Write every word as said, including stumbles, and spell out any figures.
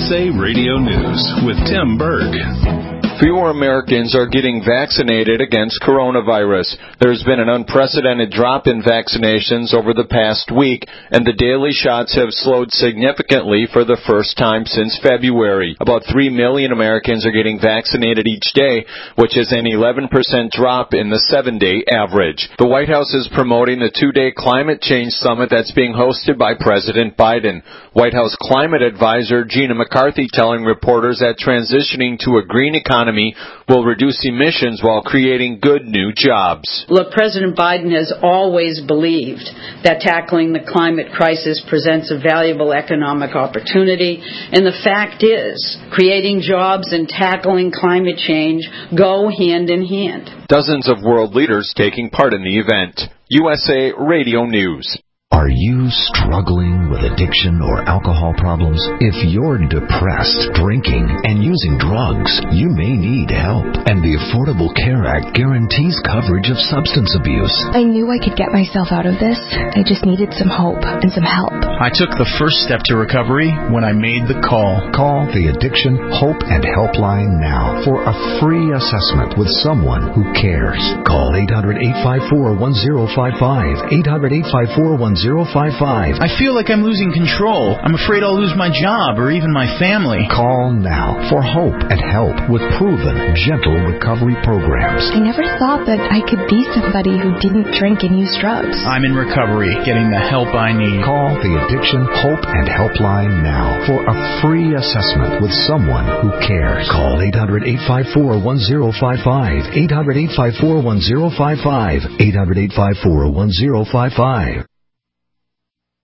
S A Radio News with Tim Berg. Fewer Americans are getting vaccinated against coronavirus. There's been an unprecedented drop in vaccinations over the past week, and the daily shots have slowed significantly for the first time since February. About three million Americans are getting vaccinated each day, which is an eleven percent drop in the seven-day average. The White House is promoting the two-day climate change summit that's being hosted by President Biden. White House climate advisor Gina McCarthy telling reporters that transitioning to a green economy will reduce emissions while creating good new jobs. Look, President Biden has always believed that tackling the climate crisis presents a valuable economic opportunity, and the fact is, creating jobs and tackling climate change go hand in hand. Dozens of world leaders taking part in the event. U S A Radio News. Are you struggling with addiction or alcohol problems? If you're depressed, drinking, and using drugs, you may need help. And the Affordable Care Act guarantees coverage of substance abuse. I knew I could get myself out of this. I just needed some hope and some help. I took the first step to recovery when I made the call. Call the Addiction Hope and Helpline now for a free assessment with someone who cares. Call eight hundred, eight five four, one zero five five, eight hundred, eight five four, one zero five five. I feel like I'm losing control. I'm afraid I'll lose my job or even my family. Call now for hope and help with proven, gentle recovery programs. I never thought that I could be somebody who didn't drink and use drugs. I'm in recovery, getting the help I need. Call the Addiction Hope and Helpline now for a free assessment with someone who cares. Call eight hundred, eight five four, one zero five five, eight hundred, eight five four, one zero five five, eight hundred, eight five four, one zero five five.